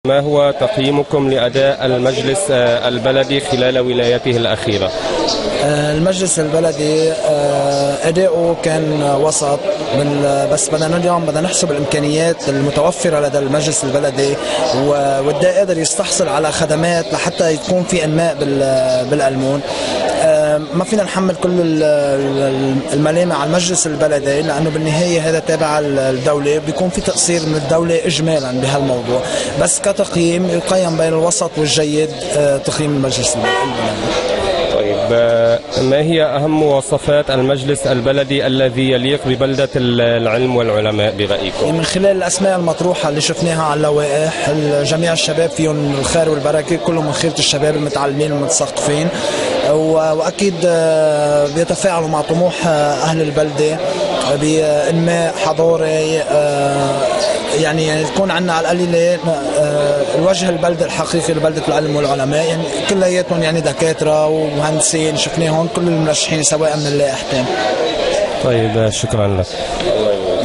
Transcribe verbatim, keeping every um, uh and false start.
ما هو تقييمكم لأداء المجلس البلدي خلال ولايته الأخيرة؟ المجلس البلدي أداؤه كان وسط، بس بدنا اليوم بدنا نحسب الإمكانيات المتوفرة لدى المجلس البلدي، وده قادر يستحصل على خدمات لحتى يكون في إنماء بالقلمون. ما فينا نحمل كل الملامة على المجلس البلدي، لأنه بالنهاية هذا تابع الدولة، بيكون في تقصير من الدولة إجمالا بهالموضوع، بس كتقييم يقيم بين الوسط والجيد تقييم المجلس البلدي. طيب، ما هي أهم مواصفات المجلس البلدي الذي يليق ببلدة العلم والعلماء برأيكم؟ من خلال الأسماء المطروحة اللي شفناها على اللوائح، جميع الشباب فيهم الخير والبركة، كلهم من خيرة الشباب المتعلمين والمتثقفين، وأكيد بيتفاعلوا مع طموح أهل البلدة بإنماء حضاري، يعني تكون عندنا على القليلة الوجه البلدة الحقيقي لبلدة العلم والعلماء، يعني كلياتهم يعني دكاترة ومهندسين شفناهم كل المرشحين سواء من اللائحتين. طيب، شكرا لك.